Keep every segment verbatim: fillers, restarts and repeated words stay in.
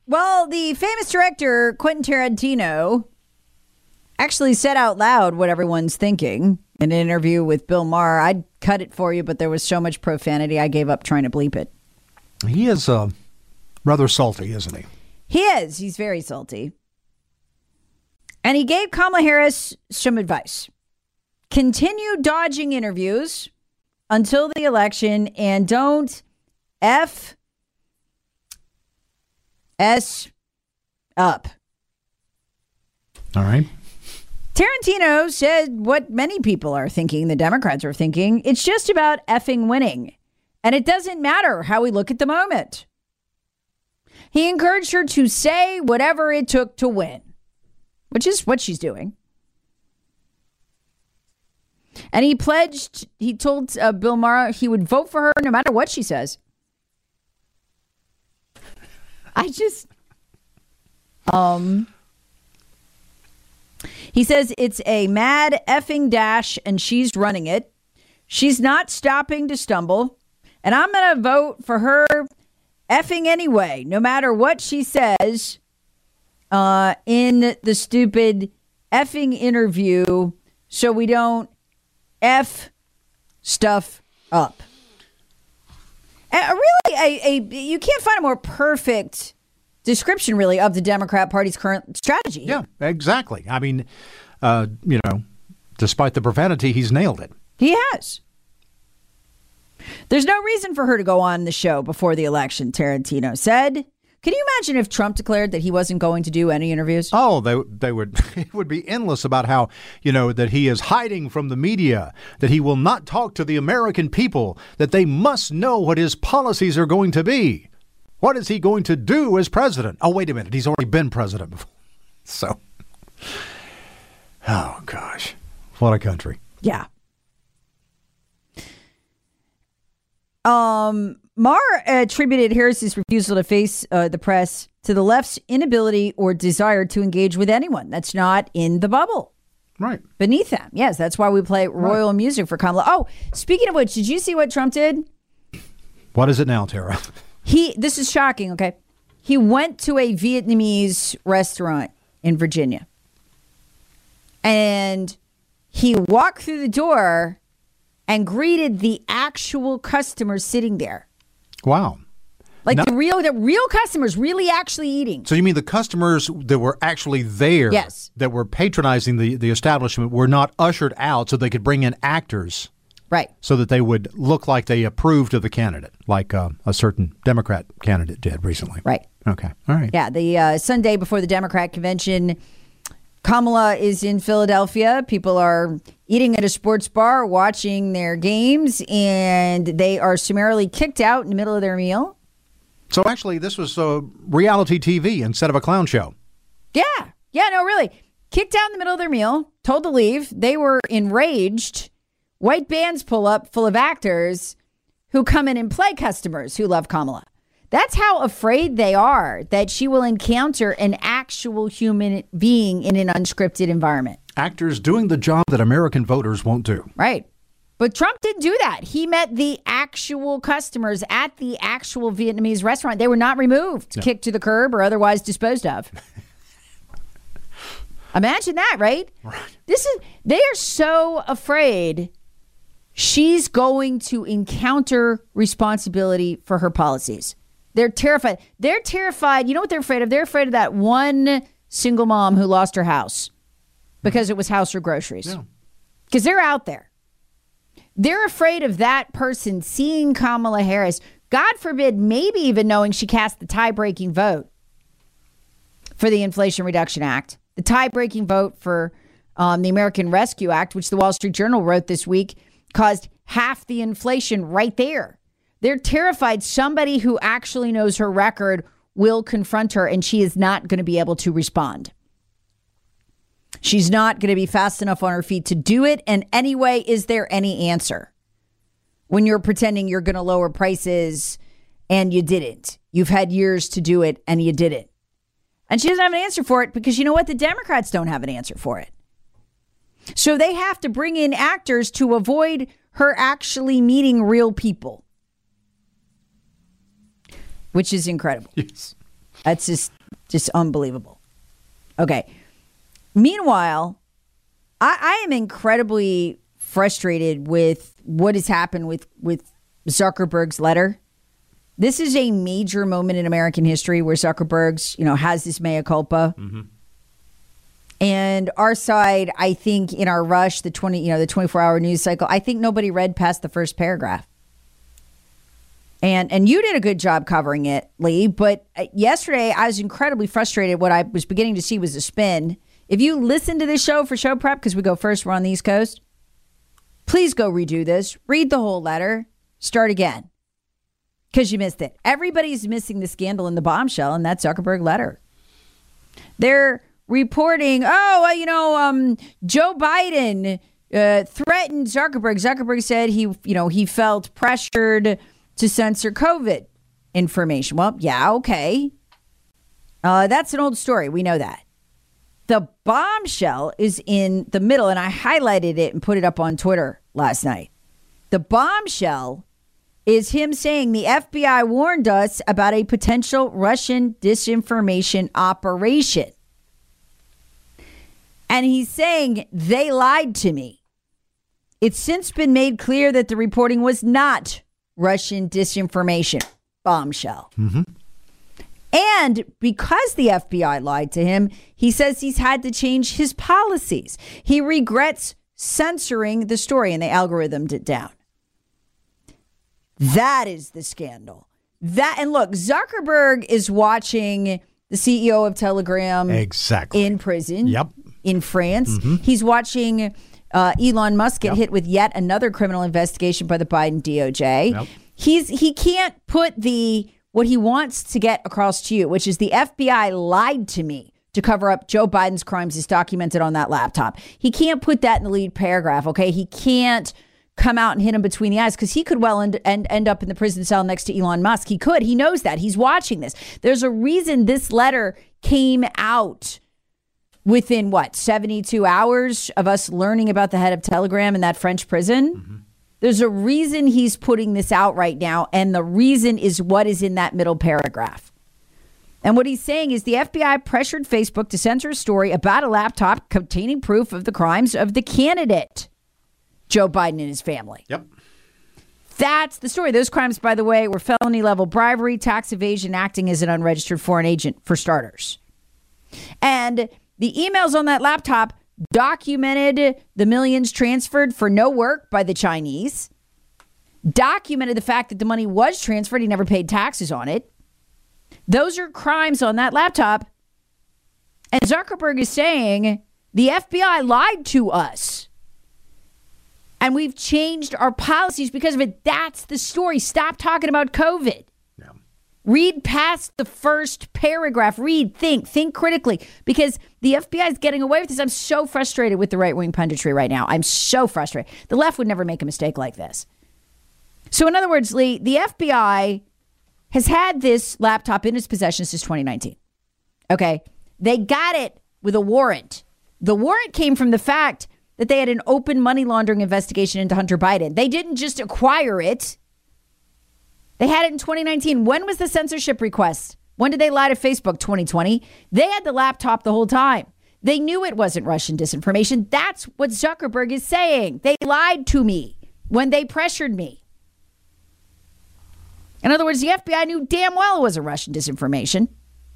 Well, the famous director, Quentin Tarantino, actually said out loud what everyone's thinking in an interview with Bill Maher. I'd cut it for you, but there was so much profanity, I gave up trying to bleep it. He is uh, rather salty, isn't he? He is. He's very salty. And he gave Kamala Harris some advice. Continue dodging interviews until the election and don't F S up. All right. Tarantino said what many people are thinking, the Democrats are thinking. It's just about effing winning. And it doesn't matter how we look at the moment. He encouraged her to say whatever it took to win, which is what she's doing. And he pledged, he told uh, Bill Maher he would vote for her no matter what she says. I just, um, he says it's a mad effing dash and she's running it. She's not stopping to stumble. And I'm going to vote for her effing anyway, no matter what she says uh, in the stupid effing interview so we don't F stuff up. Uh, really, a, a you can't find a more perfect description, really, of the Democrat Party's current strategy. Yeah, exactly. I mean, uh, you know, despite the profanity, he's nailed it. He has. There's no reason for her to go on the show before the election, Tarantino said. Can you imagine if Trump declared that he wasn't going to do any interviews? Oh, they they would it would be endless about how, you know, that he is hiding from the media, that he will not talk to the American people, that they must know what his policies are going to be. What is he going to do as president? Oh, wait a minute. He's already been president before. So, oh, gosh, what a country. Yeah. Um, Maher attributed Harris's refusal to face uh, the press to the left's inability or desire to engage with anyone that's not in the bubble. Right. Beneath them. Yes, that's why we play royal right. music for Kamala. Oh, speaking of which, did you see what Trump did? What is it now, Tara? He, this is shocking, okay? He went to a Vietnamese restaurant in Virginia. And he walked through the door and greeted the actual customers sitting there. Wow. Like now, the real the real customers really actually eating. So you mean the customers that were actually there, yes, that were patronizing the, the establishment were not ushered out so they could bring in actors. Right. So that they would look like they approved of the candidate, like uh, a certain Democrat candidate did recently. Right. Okay. All right. Yeah. The uh, Sunday before the Democrat convention, Kamala is in Philadelphia. People are eating at a sports bar, watching their games, and they are summarily kicked out in the middle of their meal. So actually, this was a reality T V instead of a clown show. Yeah. Yeah, no, really. Kicked out in the middle of their meal, told to leave. They were enraged. White bands pull up full of actors who come in and play customers who love Kamala. That's how afraid they are that she will encounter an actual human being in an unscripted environment. Actors doing the job that American voters won't do. Right. But Trump didn't do that. He met the actual customers at the actual Vietnamese restaurant. They were not removed, no. kicked to the curb, or otherwise disposed of. Imagine that, right? Right. This is they are so afraid she's going to encounter responsibility for her policies. They're terrified. They're terrified. You know what they're afraid of? They're afraid of that one single mom who lost her house because it was house or groceries. Because yeah. they're out there. They're afraid of that person seeing Kamala Harris, God forbid, maybe even knowing she cast the tie-breaking vote for the Inflation Reduction Act, the tie-breaking vote for um, the American Rescue Act, which the Wall Street Journal wrote this week, caused half the inflation right there. They're terrified somebody who actually knows her record will confront her and she is not going to be able to respond. She's not going to be fast enough on her feet to do it. And anyway, is there any answer? When you're pretending you're going to lower prices and you didn't. You've had years to do it and you didn't. And she doesn't have an answer for it because you know what? The Democrats don't have an answer for it. So they have to bring in actors to avoid her actually meeting real people. Which is incredible. Yes. That's just just unbelievable. Okay. Meanwhile, I, I am incredibly frustrated with what has happened with, with Zuckerberg's letter. This is a major moment in American history where Zuckerberg's, you know, has this mea culpa. Mm-hmm. And our side, I think, in our rush, the twenty, you know, the twenty-four hour news cycle, I think nobody read past the first paragraph. And and you did a good job covering it, Lee. But yesterday, I was incredibly frustrated. What I was beginning to see was a spin. If you listen to this show for show prep, because we go first, we're on the East Coast, please go redo this. Read the whole letter. Start again. Because you missed it. Everybody's missing the scandal in the bombshell in that Zuckerberg letter. They're reporting, oh, well, you know, um, Joe Biden uh, threatened Zuckerberg. Zuckerberg said he, you know, he felt pressured to censor COVID information. Well, yeah, okay. Uh, that's an old story. We know that. The bombshell is in the middle, and I highlighted it and put it up on Twitter last night. The bombshell is him saying the F B I warned us about a potential Russian disinformation operation. And he's saying they lied to me. It's since been made clear that the reporting was not Russian disinformation. Bombshell. Mm-hmm. And because the F B I lied to him, he says he's had to change his policies. He regrets censoring the story, and they algorithmed it down. That is the scandal. That and look, Zuckerberg is watching the C E O of Telegram exactly in prison. Yep. In France. Mm-hmm. He's watching uh, Elon Musk get yep. hit with yet another criminal investigation by the Biden D O J. Yep. He's he can't put the what he wants to get across to you, which is the F B I lied to me to cover up Joe Biden's crimes as documented on that laptop. He can't put that in the lead paragraph, okay? He can't come out and hit him between the eyes because he could well end, end, end up in the prison cell next to Elon Musk. He could. He knows that. He's watching this. There's a reason this letter came out within, what, seventy-two hours of us learning about the head of Telegram in that French prison. Mm-hmm. There's a reason he's putting this out right now, and the reason is what is in that middle paragraph. And what he's saying is the F B I pressured Facebook to censor a story about a laptop containing proof of the crimes of the candidate, Joe Biden and his family. Yep. That's the story. Those crimes, by the way, were felony level bribery, tax evasion, acting as an unregistered foreign agent, for starters. And the emails on that laptop documented the millions transferred for no work by the Chinese, documented the fact that the money was transferred. He never paid taxes on it. Those are crimes on that laptop. And Zuckerberg is saying the F B I lied to us. And we've changed our policies because of it. That's the story. Stop talking about COVID. Yeah. Read past the first paragraph. Read, think, think critically. Because the F B I is getting away with this. I'm so frustrated with the right-wing punditry right now. I'm so frustrated. The left would never make a mistake like this. So in other words, Lee, the F B I has had this laptop in its possession since twenty nineteen. Okay? They got it with a warrant. The warrant came from the fact that they had an open money laundering investigation into Hunter Biden. They didn't just acquire it. They had it in twenty nineteen. When was the censorship request? When did they lie to Facebook? twenty twenty. They had the laptop the whole time. They knew it wasn't Russian disinformation. That's what Zuckerberg is saying. They lied to me when they pressured me. In other words, the F B I knew damn well it was a Russian disinformation.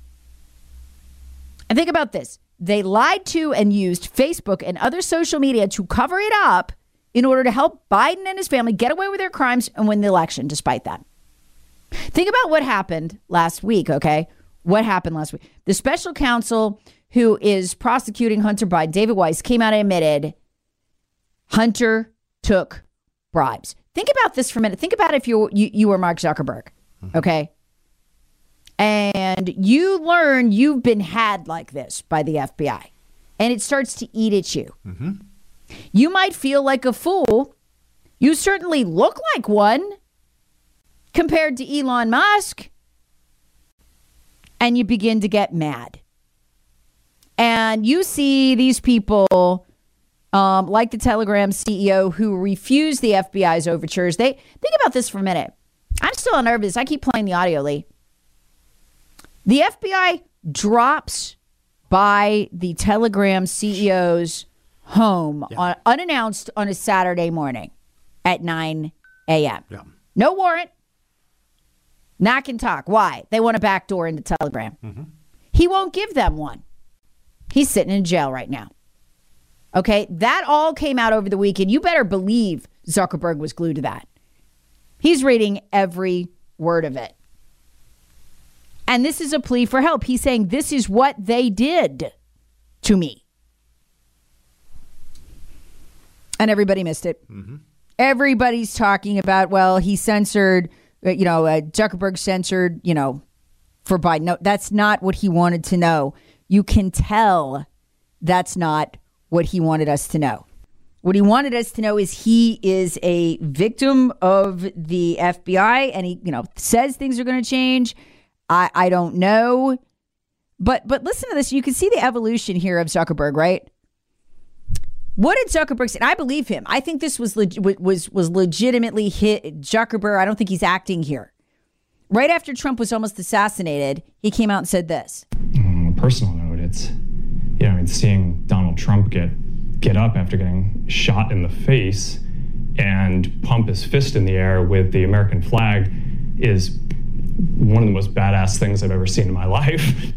And think about this. They lied to and used Facebook and other social media to cover it up in order to help Biden and his family get away with their crimes and win the election despite that. Think about what happened last week, okay? What happened last week? The special counsel who is prosecuting Hunter Biden, David Weiss, came out and admitted Hunter took bribes. Think about this for a minute. Think about if you you, you were Mark Zuckerberg, okay? And you learn you've been had like this by the F B I, and it starts to eat at you. Mm-hmm. You might feel like a fool. You certainly look like one compared to Elon Musk, and you begin to get mad. And you see these people um, like the Telegram C E O who refuse the F B I's overtures. They think about this for a minute. I'm still nervous. I keep playing the audio, Lee. The F B I drops by the Telegram C E O's home yeah. on, unannounced on a Saturday morning at nine a.m. Yeah. No warrant. Knock and talk. Why? They want a backdoor into Telegram. Mm-hmm. He won't give them one. He's sitting in jail right now. Okay, that all came out over the weekend. You better believe Zuckerberg was glued to that. He's reading every word of it. And this is a plea for help. He's saying, this is what they did to me. And everybody missed it. Mm-hmm. Everybody's talking about, well, he censored, you know, uh, Zuckerberg censored, you know, for Biden. No, that's not what he wanted to know. You can tell that's not what he wanted us to know. What he wanted us to know is he is a victim of the F B I, and he, you know, says things are going to change. I, I don't know. But but listen to this. You can see the evolution here of Zuckerberg, right? What did Zuckerberg say? And I believe him. I think this was leg- was was legitimately hit Zuckerberg. I don't think he's acting here. Right after Trump was almost assassinated, he came out and said this. On a personal note, it's, you know, it's seeing Donald Trump get get up after getting shot in the face and pump his fist in the air with the American flag is one of the most badass things I've ever seen in my life.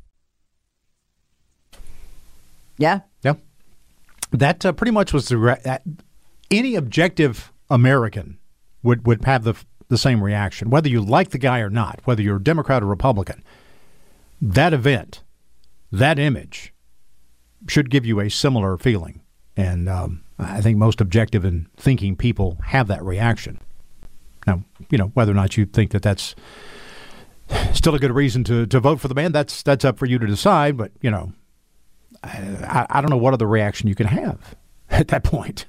Yeah. Yeah. That uh, pretty much was the re- uh, any objective American would, would have the the same reaction, whether you like the guy or not, whether you're a Democrat or Republican. That event, that image, should give you a similar feeling. And um, I think most objective and thinking people have that reaction. Now, you know, whether or not you think that that's still a good reason to, to vote for the man, that's that's up for you to decide. But, you know, I, I don't know what other reaction you can have at that point.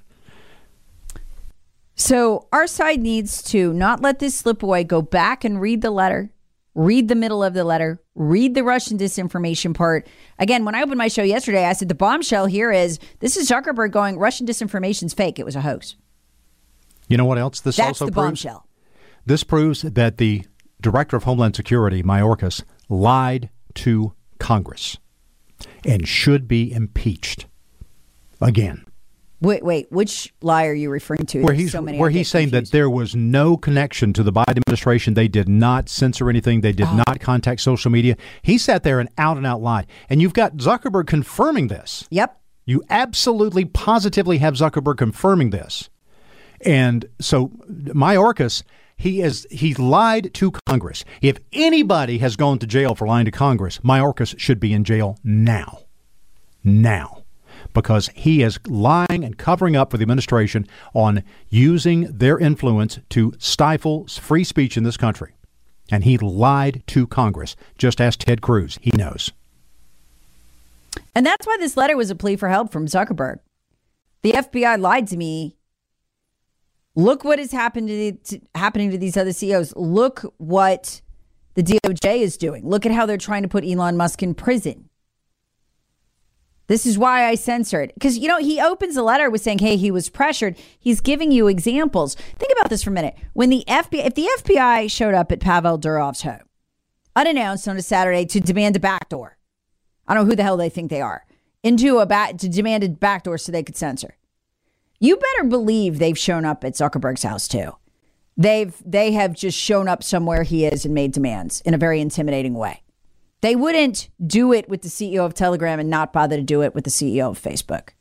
So our side needs to not let this slip away. Go back and read the letter. Read the middle of the letter. Read the Russian disinformation part. Again, when I opened my show yesterday, I said the bombshell here is this is Zuckerberg going, Russian disinformation's fake. It was a hoax. You know what else this That's also the proves? bombshell. This proves that the Director of Homeland Security, Mayorkas, lied to Congress and should be impeached again. Wait, wait, which lie are you referring to? Where he's, so many where he's saying confused. that there was no connection to the Biden administration. They did not censor anything. They did oh. not contact social media. He sat there and out and out lied. And you've got Zuckerberg confirming this. Yep. You absolutely positively have Zuckerberg confirming this. And so Mayorkas, he is he lied to Congress. If anybody has gone to jail for lying to Congress, Mayorkas should be in jail now. Now. Because he is lying and covering up for the administration on using their influence to stifle free speech in this country. And he lied to Congress. Just ask Ted Cruz. He knows. And that's why this letter was a plea for help from Zuckerberg. The F B I lied to me. Look what is happened to the, to, happening to these other C E Os. Look what the D O J is doing. Look at how they're trying to put Elon Musk in prison. This is why I censored. Because, you know, he opens the letter with saying, hey, he was pressured. He's giving you examples. Think about this for a minute. When the F B I, if the F B I showed up at Pavel Durov's home, unannounced on a Saturday to demand a backdoor, I don't know who the hell they think they are, into a back to demand a backdoor so they could censor. You better believe they've shown up at Zuckerberg's house too. They've they have just shown up somewhere he is and made demands in a very intimidating way. They wouldn't do it with the C E O of Telegram and not bother to do it with the C E O of Facebook.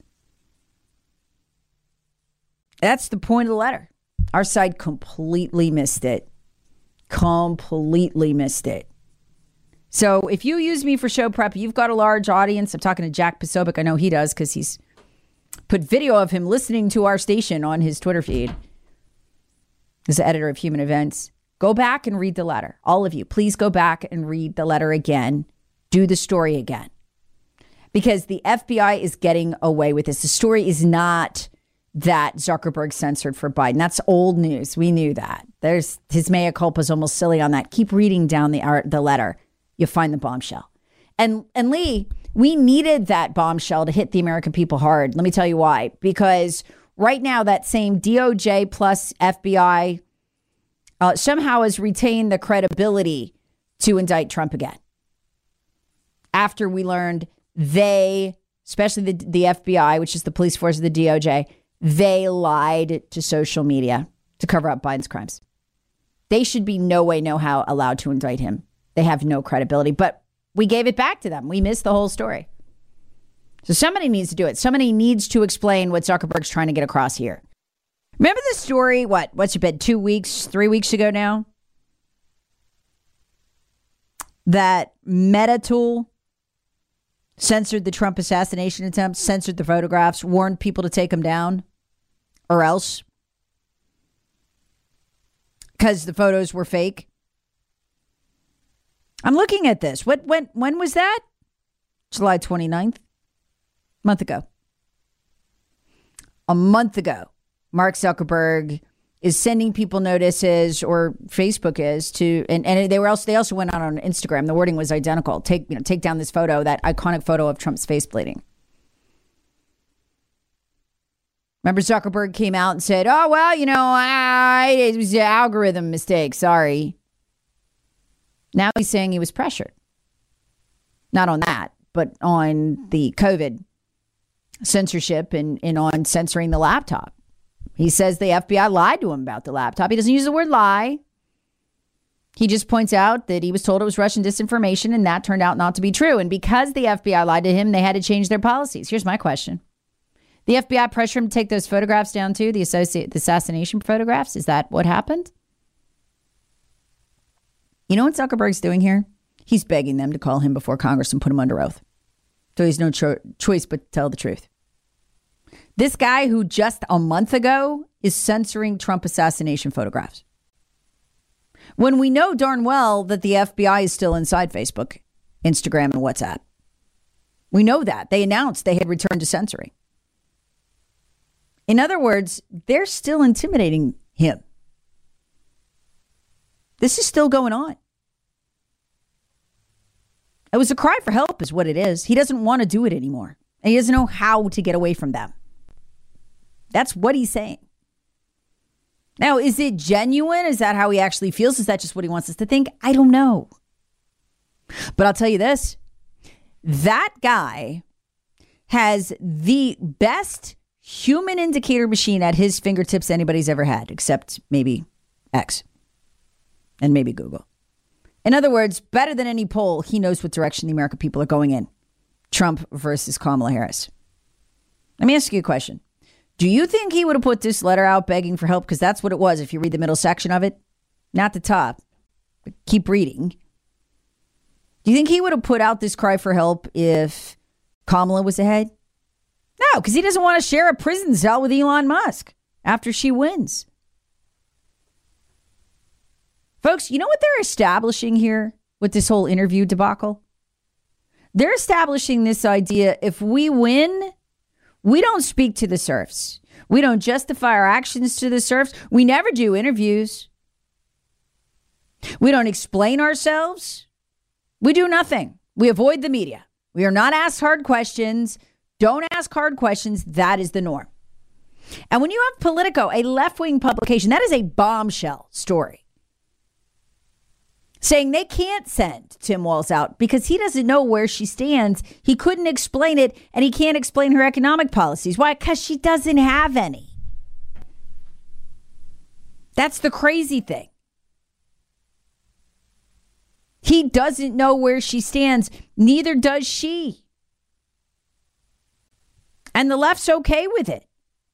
That's the point of the letter. Our side completely missed it. Completely missed it. So if you use me for show prep, you've got a large audience. I'm talking to Jack Posobiec. I know he does because he's put video of him listening to our station on his Twitter feed. He's the editor of Human Events. Go back and read the letter. All of you, please go back and read the letter again. Do the story again. Because the F B I is getting away with this. The story is not that Zuckerberg censored for Biden. That's old news. We knew that. There's his mea culpa is almost silly on that. Keep reading down the art, the letter. You'll find the bombshell. And and Lee, we needed that bombshell to hit the American people hard. Let me tell you why. Because right now, that same D O J plus F B I Uh, somehow has retained the credibility to indict Trump again. after we learned they, especially the, the F B I, which is the police force of the D O J, they lied to social media to cover up Biden's crimes. They should be no way, no how allowed to indict him. They have no credibility, but we gave it back to them. We missed the whole story. So somebody needs to do it. Somebody needs to explain what Zuckerberg's trying to get across here. Remember the story, what, what's it been, two weeks, three weeks ago now? That Meta tool censored the Trump assassination attempt, censored the photographs, warned people to take them down, or else. Because the photos were fake. I'm looking at this. What when when was that? July twenty-ninth. A month ago. A month ago, Mark Zuckerberg is sending people notices, or Facebook is, to and, and they were also they also went out on Instagram. The wording was identical. Take you know, take down this photo, that iconic photo of Trump's face bleeding. Remember, Zuckerberg came out and said, oh, well, you know, I, it was an algorithm mistake. Sorry. Now he's saying he was pressured. Not on that, but on the COVID censorship and, and on censoring the laptop. He says the F B I lied to him about the laptop. He doesn't use the word lie. He just points out that he was told it was Russian disinformation, and that turned out not to be true. And because the F B I lied to him, they had to change their policies. Here's my question. The F B I pressured him to take those photographs down too, the, associate, the assassination photographs. Is that what happened? You know what Zuckerberg's doing here? He's begging them to call him before Congress and put him under oath. So he's no cho- choice but to tell the truth. This guy who just a month ago is censoring Trump assassination photographs. When we know darn well that the F B I is still inside Facebook, Instagram, and WhatsApp. We know that. They announced they had returned to censoring. In other words, they're still intimidating him. This is still going on. It was a cry for help is what it is. He doesn't want to do it anymore. And he doesn't know how to get away from them. That's what he's saying. Now, is it genuine? Is that how he actually feels? Is that just what he wants us to think? I don't know. But I'll tell you this. That guy has the best human indicator machine at his fingertips anybody's ever had, except maybe X and maybe Google. In other words, better than any poll, he knows what direction the American people are going in. Trump versus Kamala Harris. Let me ask you a question. Do you think he would have put this letter out begging for help? Because that's what it was if you read the middle section of it. Not the top, but keep reading. Do you think he would have put out this cry for help if Kamala was ahead? No, because he doesn't want to share a prison cell with Elon Musk after she wins. Folks, you know what they're establishing here with this whole interview debacle? They're establishing this idea, if we win, we don't speak to the serfs. We don't justify our actions to the serfs. We never do interviews. We don't explain ourselves. We do nothing. We avoid the media. We are not asked hard questions. Don't ask hard questions. That is the norm. And when you have Politico, a left-wing publication, that is a bombshell story, saying they can't send Tim Walz out because he doesn't know where she stands. He couldn't explain it, and he can't explain her economic policies. Why? Because she doesn't have any. That's the crazy thing. He doesn't know where she stands. Neither does she. And the left's okay with it.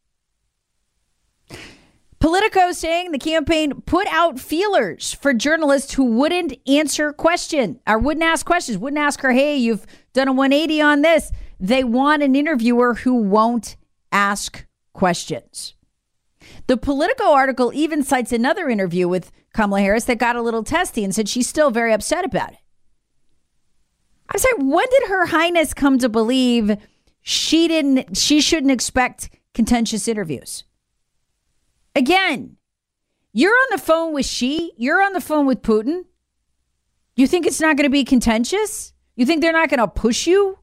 Politico saying the campaign put out feelers for journalists who wouldn't answer questions or wouldn't ask questions, wouldn't ask her, hey, you've done a one eighty on this. They want an interviewer who won't ask questions. The Politico article even cites another interview with Kamala Harris that got a little testy and said she's still very upset about it. I was like, when did Her Highness come to believe she didn't, she shouldn't expect contentious interviews? Again, you're on the phone with Xi. You're on the phone with Putin. You think it's not going to be contentious? You think they're not going to push you?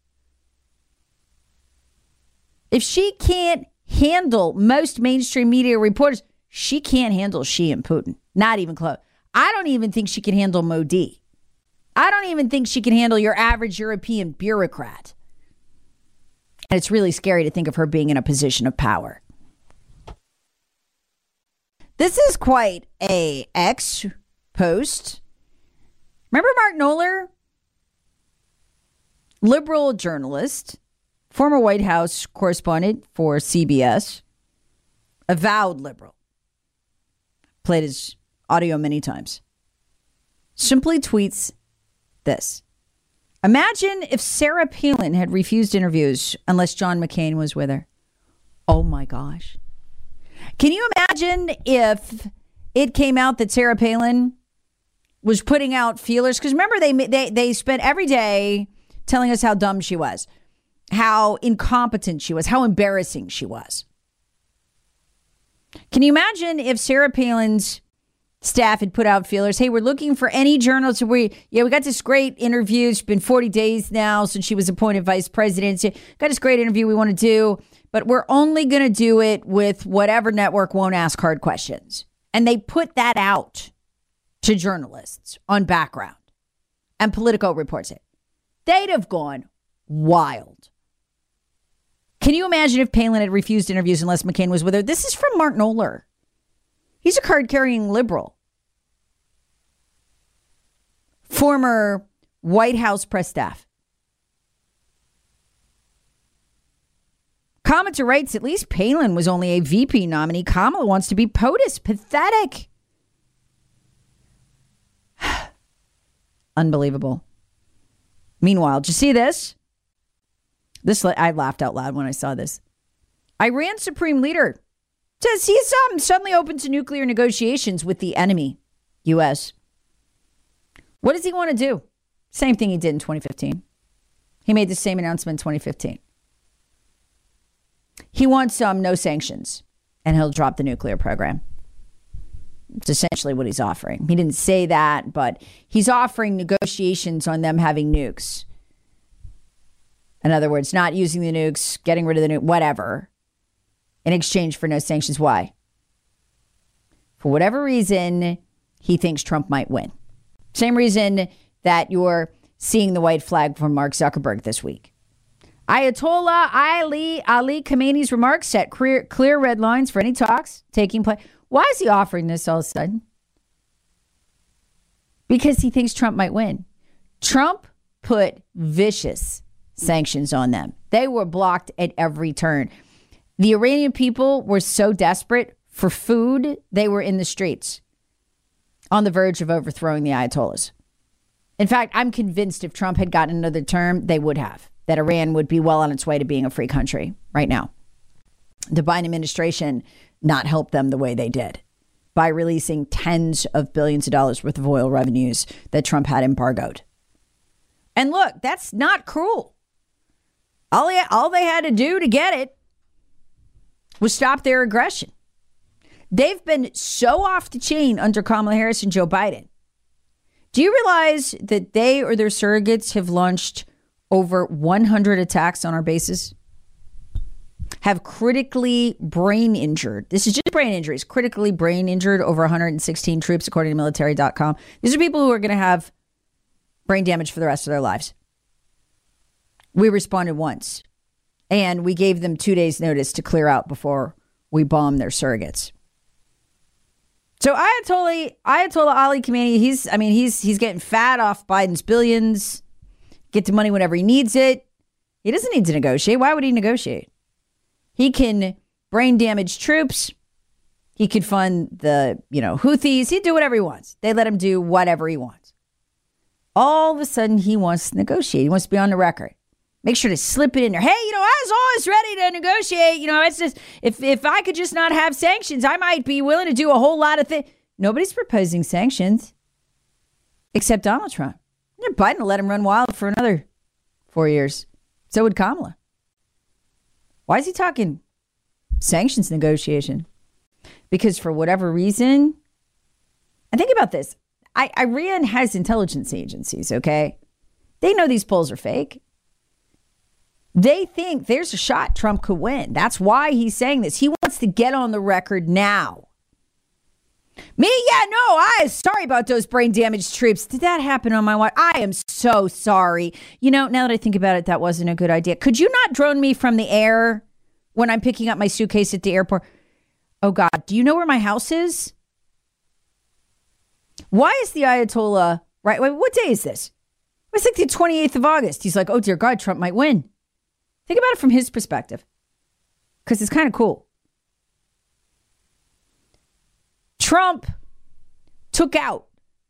If she can't handle most mainstream media reporters, she can't handle Xi and Putin. Not even close. I don't even think she can handle Modi. I don't even think she can handle your average European bureaucrat. And it's really scary to think of her being in a position of power. This is quite a X post. Remember Mark Knoller? Liberal journalist, former White House correspondent for C B S, avowed liberal. Played his audio many times. Simply tweets this. Imagine if Sarah Palin had refused interviews unless John McCain was with her. Oh my gosh. Can you imagine if it came out that Sarah Palin was putting out feelers? Because remember, they, they, they spent every day telling us how dumb she was, how incompetent she was, how embarrassing she was. Can you imagine if Sarah Palin's staff had put out feelers? Hey, we're looking for any journalists. We yeah, we got this great interview. It's been forty days now since she was appointed vice president. So got this great interview we want to do, but we're only going to do it with whatever network won't ask hard questions. And they put that out to journalists on background, and Politico reports it. They'd have gone wild. Can you imagine if Palin had refused interviews unless McCain was with her? This is from Mark Knoller. He's a card-carrying liberal. Former White House press staff. Commenter writes, at least Palin was only a V P nominee. Kamala wants to be POTUS. Pathetic. Unbelievable. Meanwhile, did you see this? This I laughed out loud when I saw this. Iran Supreme Leader says he's um, suddenly open to nuclear negotiations with the enemy, U S. What does he want to do? Same thing he did in twenty fifteen. He made the same announcement in twenty fifteen. He wants um, no sanctions, and he'll drop the nuclear program. It's essentially what he's offering. He didn't say that, but he's offering negotiations on them having nukes. In other words, not using the nukes, getting rid of the nuke, whatever, in exchange for no sanctions. Why? For whatever reason, he thinks Trump might win. Same reason that you're seeing the white flag from Mark Zuckerberg this week. Ayatollah Ali Ali Khamenei's remarks set clear, clear red lines for any talks taking place. Why is he offering this all of a sudden? Because he thinks Trump might win. Trump put vicious sanctions on them. They were blocked at every turn. The Iranian people were so desperate for food, they were in the streets on the verge of overthrowing the Ayatollahs. In fact, I'm convinced if Trump had gotten another term, they would have. That Iran would be well on its way to being a free country right now. The Biden administration not helped them the way they did by releasing tens of billions of dollars worth of oil revenues that Trump had embargoed. And look, that's not cruel. All they, all they had to do to get it was stop their aggression. They've been so off the chain under Kamala Harris and Joe Biden. Do you realize that they or their surrogates have launched over one hundred attacks on our bases? Have critically brain injured. This is just brain injuries. Critically brain injured over one hundred sixteen troops, according to military dot com. These are people who are going to have brain damage for the rest of their lives. We responded once, and we gave them two days' notice to clear out before we bombed their surrogates. So Ayatollah Ayatollah Ali Khamenei, he's I mean he's he's getting fat off Biden's billions. Get the money whenever he needs it. He doesn't need to negotiate. Why would he negotiate? He can brain damage troops. He could fund the, you know, Houthis. He'd do whatever he wants. They let him do whatever he wants. All of a sudden, he wants to negotiate. He wants to be on the record. Make sure to slip it in there. Hey, you know, I was always ready to negotiate. You know, it's just, if, if I could just not have sanctions, I might be willing to do a whole lot of things. Nobody's proposing sanctions except Donald Trump. Biden will let him run wild for another four years. So would Kamala. Why is he talking sanctions negotiation? Because for whatever reason, and think about this, I, Iran has intelligence agencies, okay? They know these polls are fake. They think there's a shot Trump could win. That's why he's saying this. He wants to get on the record now. Me? Yeah, no, I am sorry about those brain damaged troops. Did that happen on my watch? I am so sorry. You know, now that I think about it, that wasn't a good idea. Could you not drone me from the air when I'm picking up my suitcase at the airport? Oh, God, do you know where my house is? Why is the Ayatollah, right? Wait, what day is this? It's like the twenty-eighth of August. He's like, oh, dear God, Trump might win. Think about it from his perspective, because it's kind of cool. Trump took out,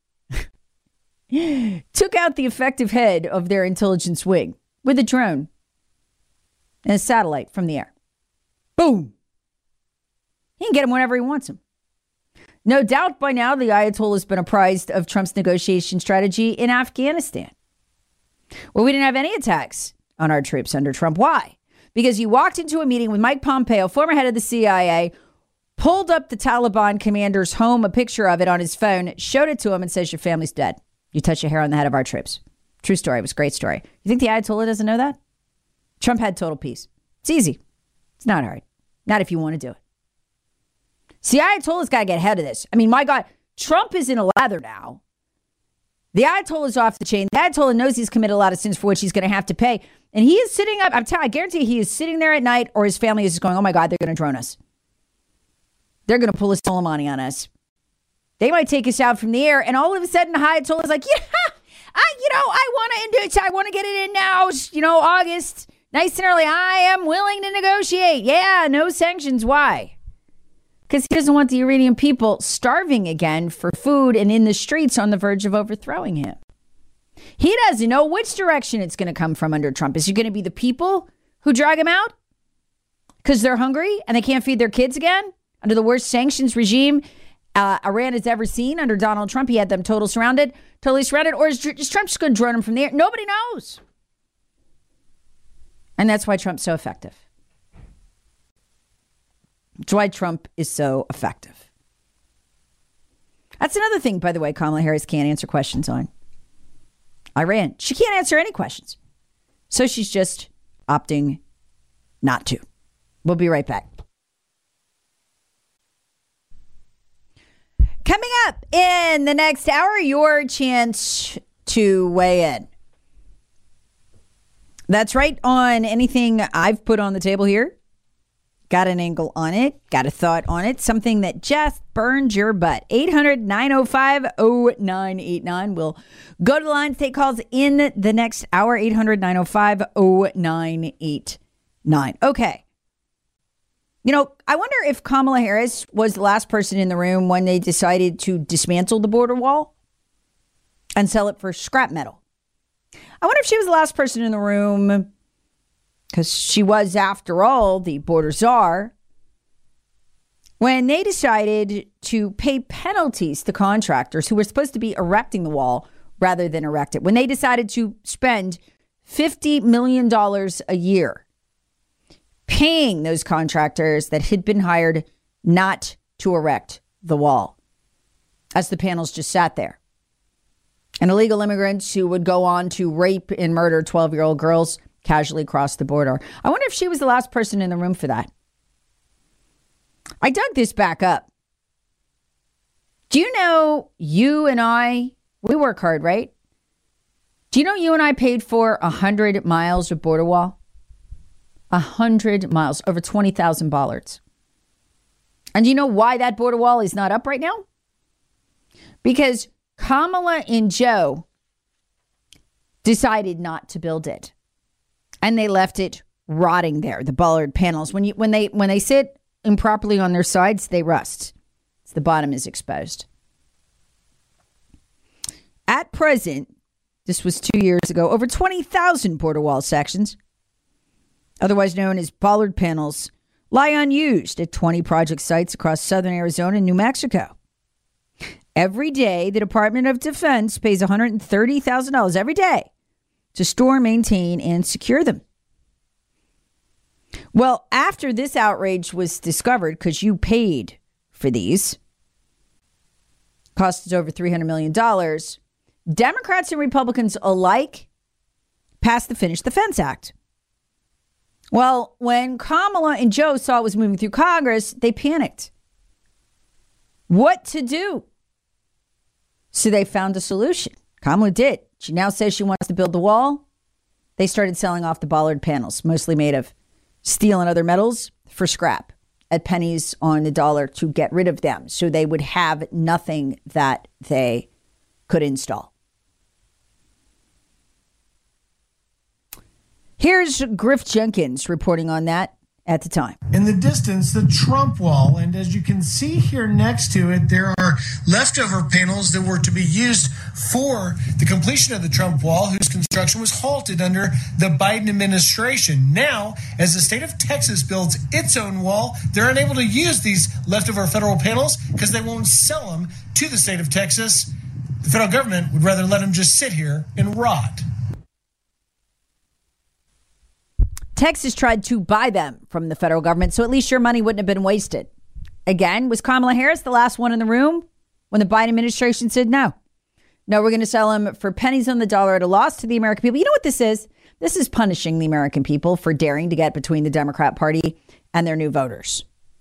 took out the effective head of their intelligence wing with a drone and a satellite from the air. Boom. He can get him whenever he wants him. No doubt by now the Ayatollah has been apprised of Trump's negotiation strategy in Afghanistan. Well, we didn't have any attacks on our troops under Trump. Why? Because you walked into a meeting with Mike Pompeo, former head of the C I A, pulled up the Taliban commander's home, a picture of it on his phone, showed it to him and says, your family's dead. You touch a hair on the head of our troops. True story. It was a great story. You think the Ayatollah doesn't know that? Trump had total peace. It's easy. It's not hard. Not if you want to do it. See, Ayatollah's got to get ahead of this. I mean, my God, Trump is in a lather now. The Ayatollah's off the chain. The Ayatollah knows he's committed a lot of sins for which he's going to have to pay. And he is sitting up. I'm telling I guarantee he is sitting there at night, or his family is just going, oh, my God, they're going to drone us. They're going to pull a Soleimani on us. They might take us out from the air. And all of a sudden, Ayatollah's like, yeah, I, you know, I want to end it. I want to get it in now. You know, August, nice and early. I am willing to negotiate. Yeah, no sanctions. Why? Because he doesn't want the Iranian people starving again for food and in the streets on the verge of overthrowing him. He doesn't know which direction it's going to come from under Trump. Is it going to be the people who drag him out because they're hungry and they can't feed their kids again? Under the worst sanctions regime uh, Iran has ever seen under Donald Trump, he had them total surrounded, totally surrounded. Or is, is Trump just going to drone them from the air? Nobody knows. And that's why Trump's so effective. That's why Trump is so effective. That's another thing, by the way, Kamala Harris can't answer questions on. Iran. She can't answer any questions. So she's just opting not to. We'll be right back. Coming up in the next hour, your chance to weigh in. That's right, on anything I've put on the table here. Got an angle on it, got a thought on it, something that just burned your butt. eight hundred, nine oh five, oh nine eight nine. We'll go to the lines, take calls in the next hour. eight hundred, nine oh five, oh nine eight nine. Okay. You know, I wonder if Kamala Harris was the last person in the room when they decided to dismantle the border wall and sell it for scrap metal. I wonder if she was the last person in the room, because she was, after all, the border czar, when they decided to pay penalties to contractors who were supposed to be erecting the wall rather than erect it. When they decided to spend fifty million dollars a year paying those contractors that had been hired not to erect the wall, as the panels just sat there. And illegal immigrants who would go on to rape and murder twelve-year-old girls casually cross the border. I wonder if she was the last person in the room for that. I dug this back up. Do you know you and I, we work hard, right? Do you know you and I paid for one hundred miles of border wall? one hundred miles, over twenty thousand bollards. And do you know why that border wall is not up right now? Because Kamala and Joe decided not to build it. And they left it rotting there, the bollard panels. When you when they when they sit improperly on their sides, they rust. So the bottom is exposed. At present, this was two years ago, over twenty thousand border wall sections, otherwise known as bollard panels, lie unused at twenty project sites across southern Arizona and New Mexico. Every day, the Department of Defense pays one hundred thirty thousand dollars every day to store, maintain, and secure them. Well, after this outrage was discovered, because you paid for these, cost us over three hundred million dollars, Democrats and Republicans alike passed the Finish the Fence Act. Well, when Kamala and Joe saw it was moving through Congress, they panicked. what to do. So they found a solution. Kamala did. She now says she wants to build the wall. They started selling off the bollard panels, mostly made of steel and other metals, for scrap at pennies on the dollar to get rid of them. So they would have nothing that they could install. Here's Griff Jenkins reporting on that at the time. In the distance, the Trump wall. And as you can see here next to it, there are leftover panels that were to be used for the completion of the Trump wall, whose construction was halted under the Biden administration. Now, as the state of Texas builds its own wall, they're unable to use these leftover federal panels because they won't sell them to the state of Texas. The federal government would rather let them just sit here and rot. Texas tried to buy them from the federal government, so at least your money wouldn't have been wasted. Again, was Kamala Harris the last one in the room when the Biden administration said no? No, we're going to sell them for pennies on the dollar at a loss to the American people. You know what this is? This is punishing the American people for daring to get between the Democrat Party and their new voters.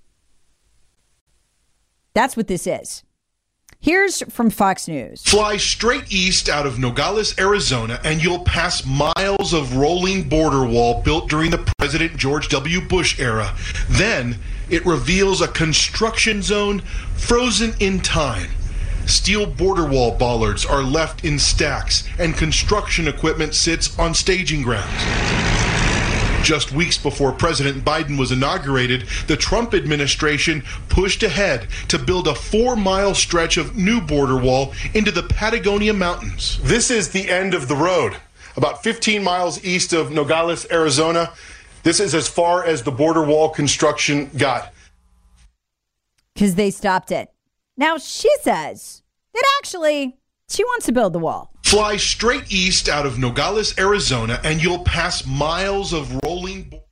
That's what this is. Here's from Fox News. Fly straight east out of Nogales, Arizona, and you'll pass miles of rolling border wall built during the President George W. Bush era. Then it reveals a construction zone frozen in time. Steel border wall bollards are left in stacks, and construction equipment sits on staging grounds. Just weeks before President Biden was inaugurated, the Trump administration pushed ahead to build a four-mile stretch of new border wall into the Patagonia Mountains. This is the end of the road, about fifteen miles east of Nogales, Arizona. This is as far as the border wall construction got. Because they stopped it. Now, she says that actually she wants to build the wall. Fly straight east out of Nogales, Arizona, and you'll pass miles of rolling. Bo-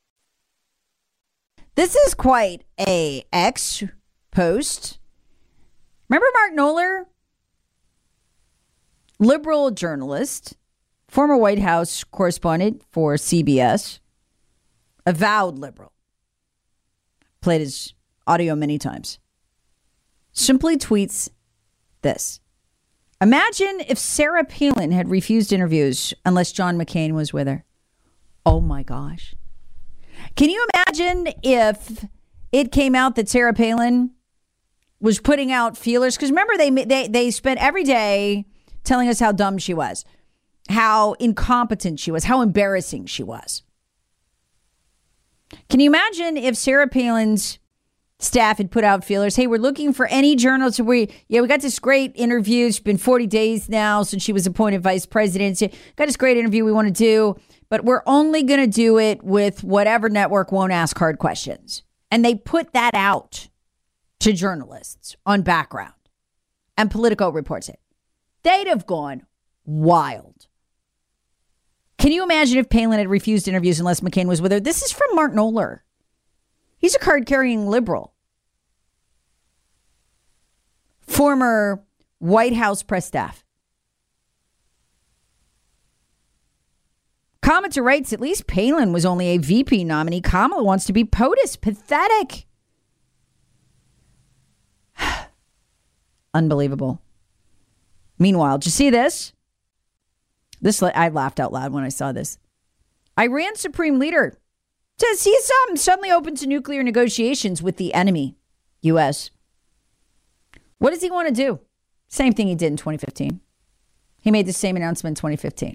this is quite a X post. Remember Mark Knoller? Liberal journalist, former White House correspondent for C B S, avowed liberal. Played his audio many times. Simply tweets this. Imagine if Sarah Palin had refused interviews unless John McCain was with her. Oh my gosh. Can you imagine if it came out that Sarah Palin was putting out feelers? Because remember, they, they, they spent every day telling us how dumb she was, how incompetent she was, how embarrassing she was. Can you imagine if Sarah Palin's staff had put out feelers? Hey, we're looking for any journalists. We yeah, we got this great interview. It's been forty days now since she was appointed vice president. So got this great interview we want to do, but we're only going to do it with whatever network won't ask hard questions. And they put that out to journalists on background, and Politico reports it. They'd have gone wild. Can you imagine if Palin had refused interviews unless McCain was with her? This is from Mark Knoller. He's a card-carrying liberal. Former White House press staff. Commenter writes, at least Palin was only a V P nominee. Kamala wants to be POTUS. Pathetic. Unbelievable. Meanwhile, did you see this? This I laughed out loud when I saw this. Iran Supreme Leader says he's um, suddenly open to nuclear negotiations with the enemy, U S. What does he want to do? Same thing he did in twenty fifteen. He made the same announcement in twenty fifteen.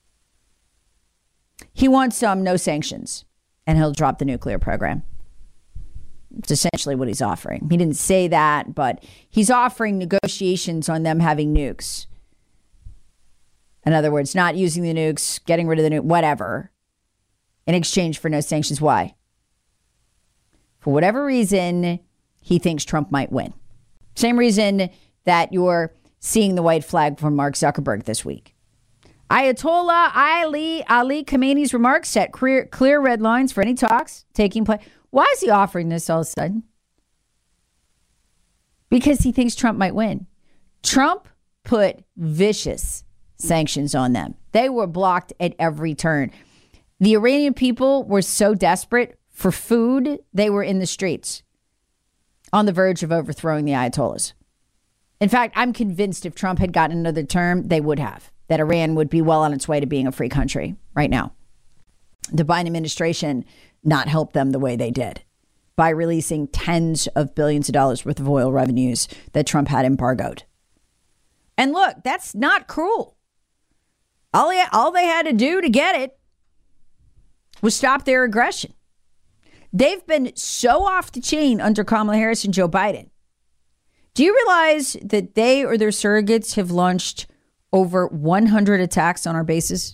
He wants um, no sanctions, and he'll drop the nuclear program. It's essentially what he's offering. He didn't say that, but he's offering negotiations on them having nukes. In other words, not using the nukes, getting rid of the nuke, whatever, in exchange for no sanctions. Why? For whatever reason, he thinks Trump might win. Same reason that you're seeing the white flag from Mark Zuckerberg this week. Ayatollah Ali Ali Khamenei's remarks set clear, clear red lines for any talks taking place. Why is he offering this all of a sudden? Because he thinks Trump might win. Trump put vicious sanctions on them. They were blocked at every turn. The Iranian people were so desperate for food, they were in the streets. on the verge of overthrowing the Ayatollahs. In fact, I'm convinced if Trump had gotten another term, they would have, that Iran would be well on its way to being a free country right now. The Biden administration not helped them the way they did by releasing tens of billions of dollars worth of oil revenues that Trump had embargoed. And look, that's not cruel. All they, all they had to do to get it was stop their aggression. They've been so off the chain under Kamala Harris and Joe Biden. Do you realize that they or their surrogates have launched over one hundred attacks on our bases?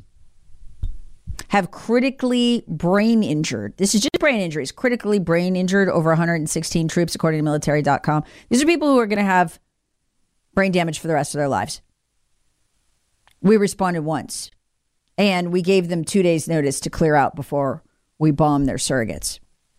Have critically brain injured. This is just brain injuries. Critically brain injured over one hundred sixteen troops, according to military dot com. These are people who are going to have brain damage for the rest of their lives. We responded once, and we gave them two days' notice to clear out before we bombed their surrogates.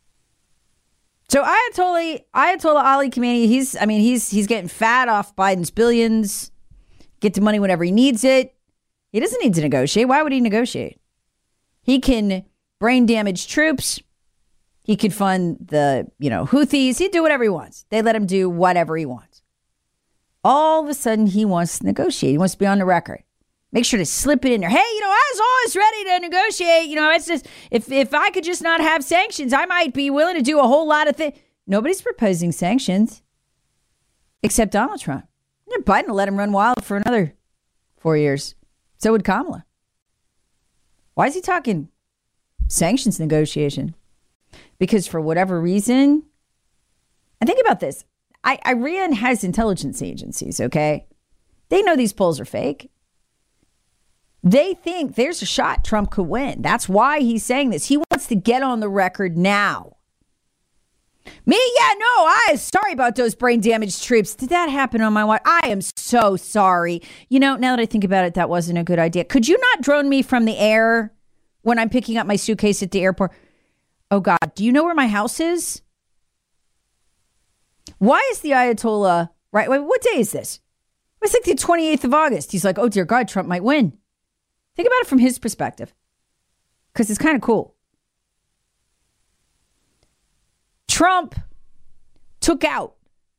So Ayatollah Ayatollah Ali Khamenei, he's I mean he's he's getting fat off Biden's billions. Get the money whenever he needs it. He doesn't need to negotiate. Why would he negotiate? He can brain damage troops. He could fund the, you know, Houthis. He'd do whatever he wants. They let him do whatever he wants. All of a sudden, he wants to negotiate. He wants to be on the record. Make sure to slip it in there. Hey, you know, I was always ready to negotiate. You know, it's just, if, if I could just not have sanctions, I might be willing to do a whole lot of things. Nobody's proposing sanctions except Donald Trump. Biden will let him run wild for another four years. So would Kamala. Why is he talking sanctions negotiation? Because for whatever reason, and think about this, I, Iran has intelligence agencies, okay? They know these polls are fake. They think there's a shot Trump could win. That's why he's saying this. He wants to get on the record now. Me? Yeah, no, I sorry about those brain damaged troops. Did that happen on my watch? I am so sorry. You know, now that I think about it, that wasn't a good idea. Could you not drone me from the air when I'm picking up my suitcase at the airport? Oh, God, do you know where my house is? Why is the Ayatollah, right? Wait, what day is this? It's like the twenty-eighth of August. He's like, oh, dear God, Trump might win. Think about it from his perspective, because it's kind of cool. Trump took out,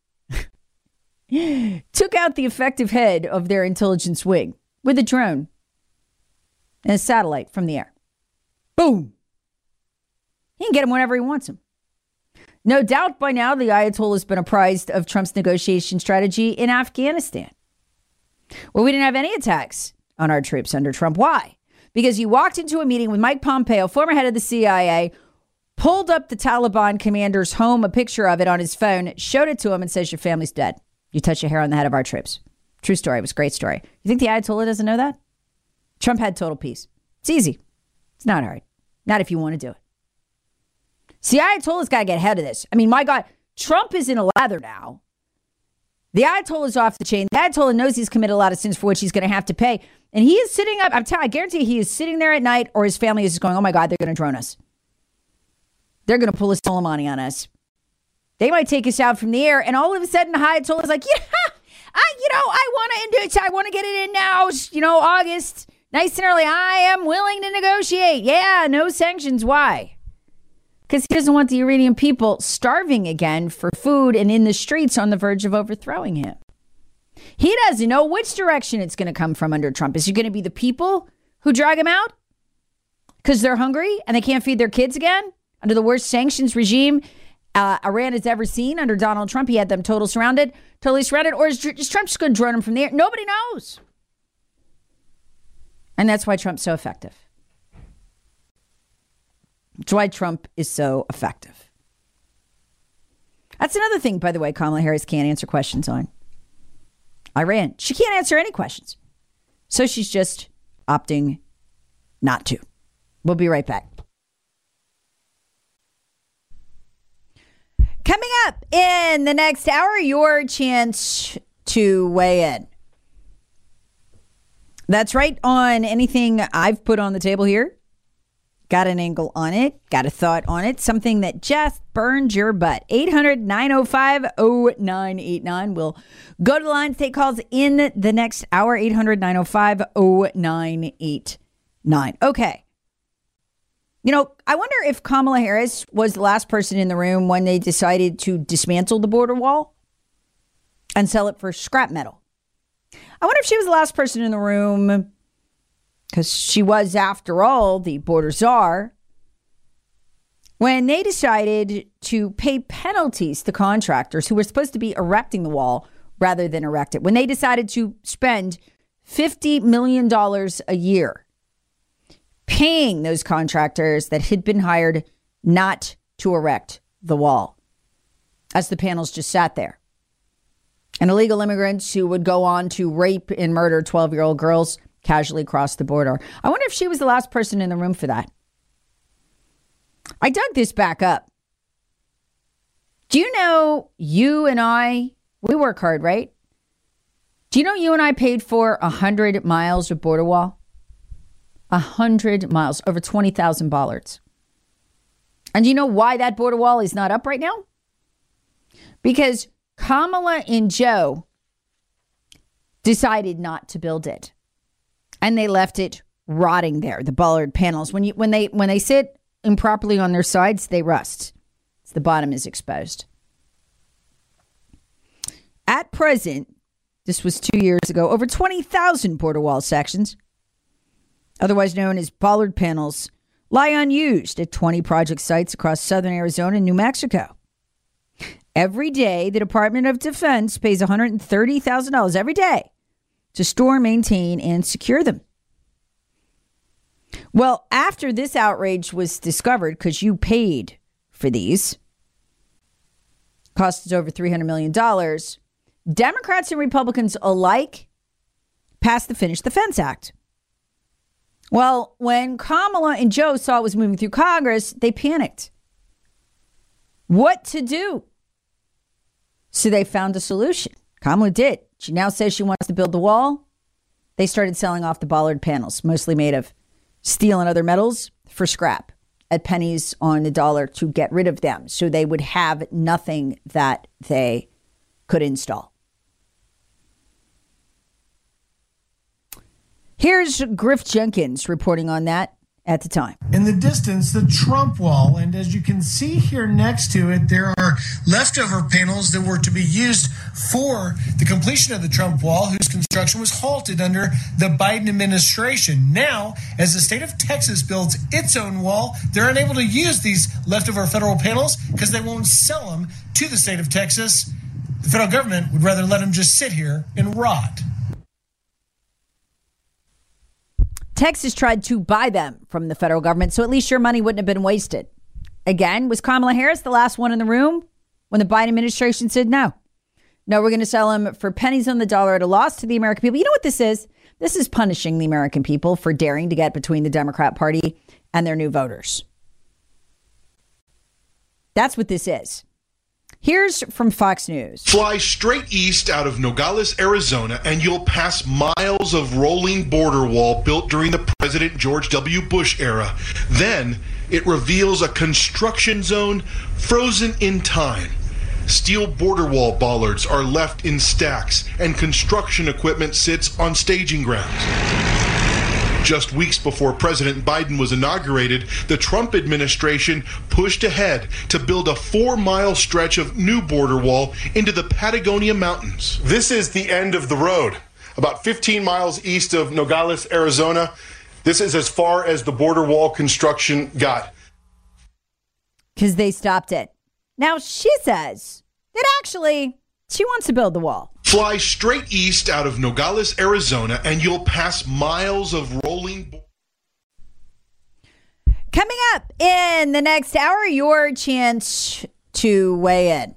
took out the effective head of their intelligence wing with a drone and a satellite from the air. Boom. He can get him whenever he wants him. No doubt by now the Ayatollah has been apprised of Trump's negotiation strategy in Afghanistan. Well, we didn't have any attacks on our troops under Trump. Why? Because he walked into a meeting with Mike Pompeo, former head of the C I A, pulled up the Taliban commander's home, a picture of it on his phone, showed it to him and says, your family's dead. You touch a hair on the head of our troops. True story. It was a great story. You think the Ayatollah doesn't know that? Trump had total peace. It's easy. It's not hard. Not if you want to do it. See, Ayatollah's got to get ahead of this. I mean, my God, Trump is in a lather now. The Ayatollah's off the chain. The Ayatollah knows he's committed a lot of sins for which he's going to have to pay. And he is sitting up. I'm telling I guarantee he is sitting there at night, or his family is just going, oh my God, they're going to drone us. They're going to pull a Soleimani on us. They might take us out from the air. And all of a sudden, the Ayatollah's like, yeah, I, you know, I want to end it. I want to get it in now. You know, August, nice and early. I am willing to negotiate. Yeah, no sanctions. Why? Because he doesn't want the Iranian people starving again for food and in the streets on the verge of overthrowing him. He doesn't know which direction it's going to come from under Trump. Is it going to be the people who drag him out because they're hungry and they can't feed their kids again under the worst sanctions regime uh, Iran has ever seen under Donald Trump? He had them total surrounded, totally surrounded. Or is, is Trump just going to drone them from the air? Nobody knows. And that's why Trump's so effective. That's why Trump is so effective. That's another thing, by the way, Kamala Harris can't answer questions on. Iran. She can't answer any questions. So she's just opting not to. We'll be right back. Coming up in the next hour, your chance to weigh in. That's right, on anything I've put on the table here. Got an angle on it, got a thought on it, something that just burned your butt. eight hundred, nine oh five, oh nine eight nine. We'll go to the lines, take calls in the next hour. eight hundred, nine oh five, oh nine eight nine. Okay. You know, I wonder if Kamala Harris was the last person in the room when they decided to dismantle the border wall and sell it for scrap metal. I wonder if she was the last person in the room, because she was, after all, the border czar, when they decided to pay penalties to contractors who were supposed to be erecting the wall rather than erect it. When they decided to spend fifty million dollars a year paying those contractors that had been hired not to erect the wall, as the panels just sat there. And illegal immigrants who would go on to rape and murder twelve-year-old girls casually cross the border. I wonder if she was the last person in the room for that. I dug this back up. Do you know you and I, we work hard, right? Do you know you and I paid for one hundred miles of border wall? one hundred miles, over twenty thousand bollards. And do you know why that border wall is not up right now? Because Kamala and Joe decided not to build it. And they left it rotting there, the bollard panels. When you when they when they sit improperly on their sides, they rust. The bottom is exposed. At present, this was two years ago, over twenty thousand border wall sections, otherwise known as bollard panels, lie unused at twenty project sites across southern Arizona and New Mexico. Every day, the Department of Defense pays one hundred thirty thousand dollars every day to store, maintain, and secure them. Well, after this outrage was discovered, because you paid for these, cost us over three hundred million dollars, Democrats and Republicans alike passed the Finish the Fence Act. Well, when Kamala and Joe saw it was moving through Congress, they panicked. What to do? So they found a solution. Kamala did. She now says she wants to build the wall. They started selling off the bollard panels, mostly made of steel and other metals, for scrap at pennies on the dollar to get rid of them, so they would have nothing that they could install. Here's Griff Jenkins reporting on that at the time. In the distance, the Trump wall. And as you can see here next to it, there are leftover panels that were to be used for the completion of the Trump wall, whose construction was halted under the Biden administration. Now, as the state of Texas builds its own wall, they're unable to use these leftover federal panels because they won't sell them to the state of Texas. The federal government would rather let them just sit here and rot. Texas tried to buy them from the federal government, so at least your money wouldn't have been wasted. Again, was Kamala Harris the last one in the room when the Biden administration said no? No, we're going to sell them for pennies on the dollar at a loss to the American people. You know what this is? This is punishing the American people for daring to get between the Democrat Party and their new voters. That's what this is. Here's from Fox News. Fly straight east out of Nogales, Arizona, and you'll pass miles of rolling border wall built during the President George W. Bush era. Then it reveals a construction zone frozen in time. Steel border wall bollards are left in stacks, and construction equipment sits on staging grounds. Just weeks before President Biden was inaugurated, the Trump administration pushed ahead to build a four-mile stretch of new border wall into the Patagonia Mountains. This is the end of the road, about fifteen miles east of Nogales, Arizona. This is as far as the border wall construction got. Because they stopped it. Now, she says that actually she wants to build the wall. Fly straight east out of Nogales, Arizona, and you'll pass miles of rolling. Bo- Coming up in the next hour, your chance to weigh in.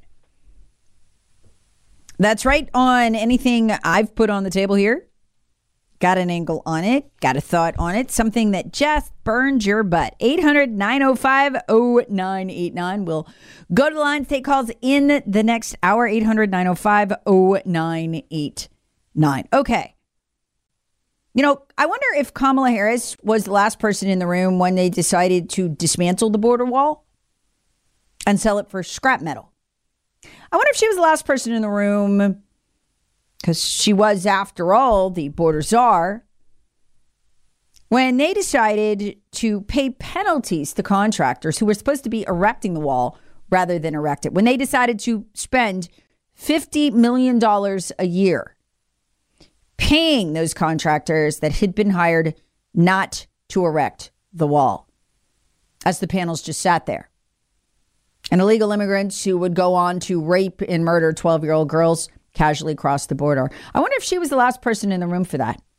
That's right, on anything I've put on the table here. Got an angle on it, got a thought on it, something that just burned your butt. eight hundred, nine oh five, oh nine eight nine. We'll go to the lines, take calls in the next hour. eight hundred, nine oh five, oh nine eight nine. Okay. You know, I wonder if Kamala Harris was the last person in the room when they decided to dismantle the border wall and sell it for scrap metal. I wonder if she was the last person in the room, because she was, after all, the border czar. when they decided to pay penalties to contractors who were supposed to be erecting the wall rather than erect it, when they decided to spend fifty million dollars a year paying those contractors that had been hired not to erect the wall, as the panels just sat there. And illegal immigrants who would go on to rape and murder twelve-year-old girls casually cross the border. I wonder if she was the last person in the room for that.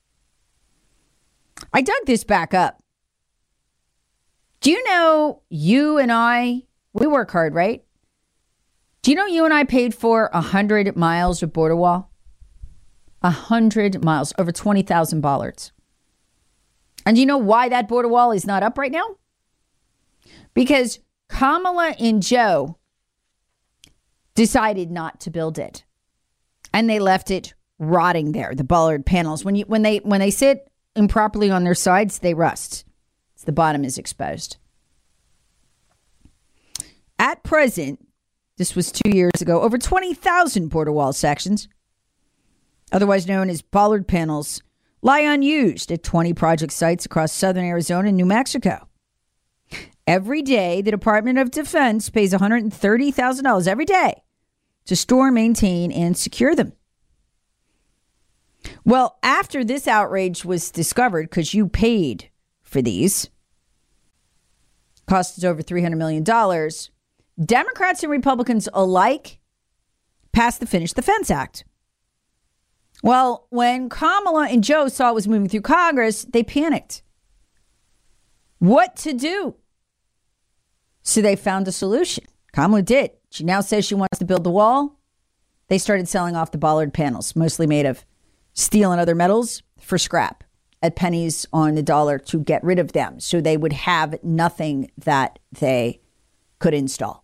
I dug this back up. Do you know you and I, we work hard, right? Do you know you and I paid for one hundred miles of border wall? one hundred miles, over twenty thousand bollards. And do you know why that border wall is not up right now? Because Kamala and Joe decided not to build it. And they left it rotting there, the bollard panels. When you when they when they sit improperly on their sides, they rust. The bottom is exposed. At present, this was two years ago, over twenty thousand border wall sections, otherwise known as bollard panels, lie unused at twenty project sites across southern Arizona and New Mexico. Every day, the Department of Defense pays one hundred thirty thousand dollars every day to store, maintain, and secure them. Well, after this outrage was discovered, because you paid for these, cost us over three hundred million dollars, Democrats and Republicans alike passed the Finish the Fence Act. Well, when Kamala and Joe saw it was moving through Congress, they panicked. What to do? So they found a solution. Kamala did. She now says she wants to build the wall. They started selling off the bollard panels, mostly made of steel and other metals, for scrap at pennies on the dollar to get rid of them. So they would have nothing that they could install.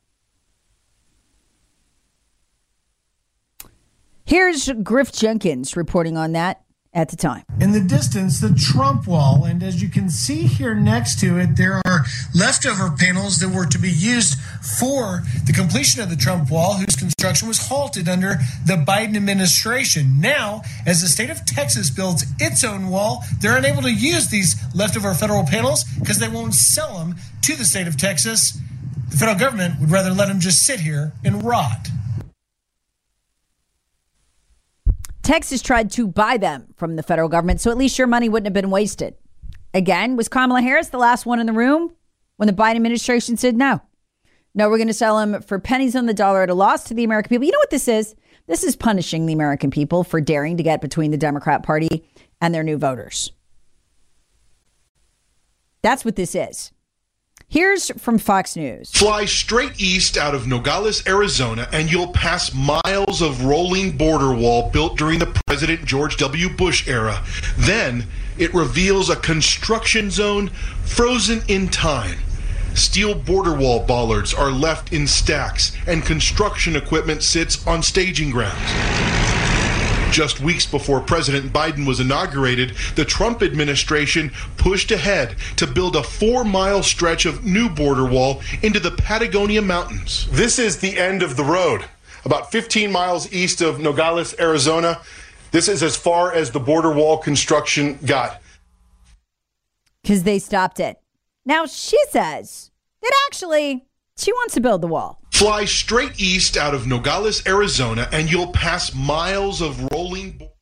Here's Griff Jenkins reporting on that at the time. In the distance, the Trump wall. And as you can see here next to it, there are leftover panels that were to be used for the completion of the Trump wall, whose construction was halted under the Biden administration. Now, as the state of Texas builds its own wall, they're unable to use these leftover federal panels because they won't sell them to the state of Texas. The federal government would rather let them just sit here and rot. Texas tried to buy them from the federal government, so at least your money wouldn't have been wasted. Again, was Kamala Harris the last one in the room when the Biden administration said no? No, we're going to sell them for pennies on the dollar at a loss to the American people. You know what this is? This is punishing the American people for daring to get between the Democrat Party and their new voters. That's what this is. Here's from Fox News. Fly straight east out of Nogales, Arizona, and you'll pass miles of rolling border wall built during the President George W. Bush era. Then it reveals a construction zone frozen in time. Steel border wall bollards are left in stacks, and construction equipment sits on staging grounds. Just weeks before President Biden was inaugurated, the Trump administration pushed ahead to build a four-mile stretch of new border wall into the Patagonia Mountains. This is the end of the road, about fifteen miles east of Nogales, Arizona. This is as far as the border wall construction got. Because they stopped it. Now, she says that actually she wants to build the wall. Fly straight east out of Nogales, Arizona, and you'll pass miles of rolling...